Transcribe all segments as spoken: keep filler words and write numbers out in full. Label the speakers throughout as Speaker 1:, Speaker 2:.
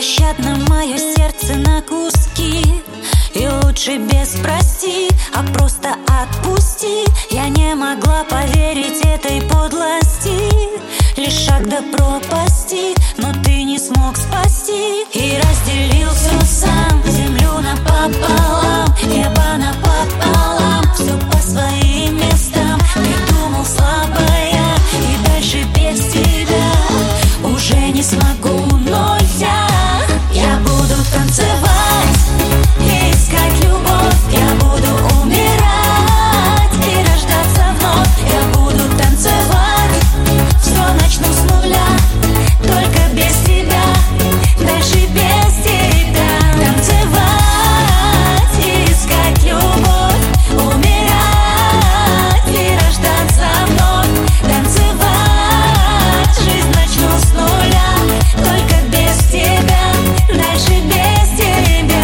Speaker 1: беспощадно мое сердце на куски. И лучше без прости, а просто отпусти. Я не могла поверить этой подлости. Лишь шаг до пропасти, но ты не смог спасти. И разделил все сам, землю напополам, небо напополам, все по своим местам. Придумал слабая, и дальше без тебя уже не смогу, но я Я буду танцевать и искать любовь. Я буду умирать и рождаться вновь. Я буду танцевать, все начну с нуля, только без тебя, дальше без тебя. Танцевать и искать любовь, умирать и рождаться вновь. Танцевать, жизнь начну с нуля, только без тебя, дальше без тебя.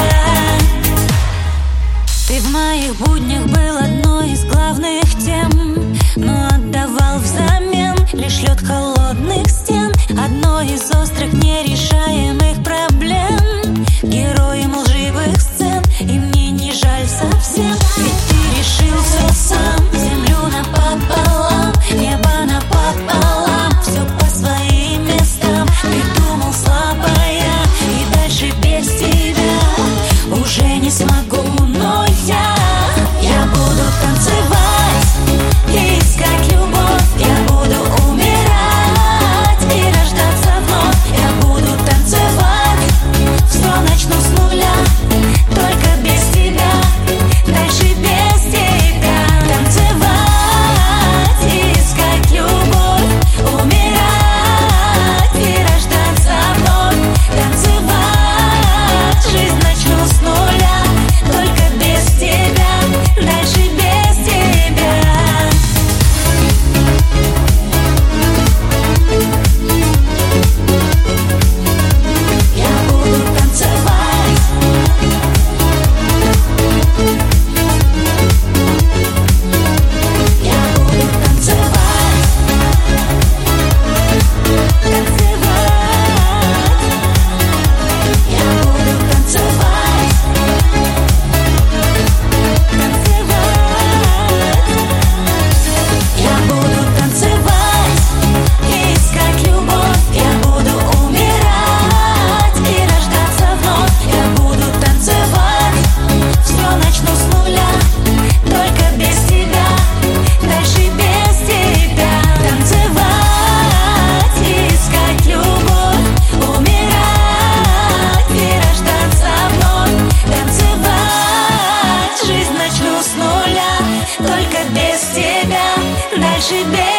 Speaker 1: Ты в моих буднях был одной из главных тем, но отдавал взамен лишь лед холодных стен, одной из острых нерешаемых проблем, героем лживых сцен, и мне не жаль совсем. Ведь ты решил все сам, землю напополам, небо напополам, все по своим местам. Придумал слабая, и дальше без тебя уже не смогу, но я Я буду танцевать и искать любовь. Я буду умирать и рождаться вновь. Я буду танцевать, все начну с нуля, только без тебя, дальше без тебя. Танцевать и искать любовь, умирать и рождаться вновь. Танцевать, жизнь начну с нуля, только без тебя, дальше без тебя. Я буду танцевать, я буду танцевать, танцевать, я буду танцевать, танцевать, я буду танцевать и искать любовь. Я буду умирать и рождаться вновь. Я буду танцевать, все начну с нуля, только без тебя, дальше без тебя. Танцевать и искать любовь, умирать и рождаться вновь. Танцевать, жизнь начну с нуля, только без тебя, дальше без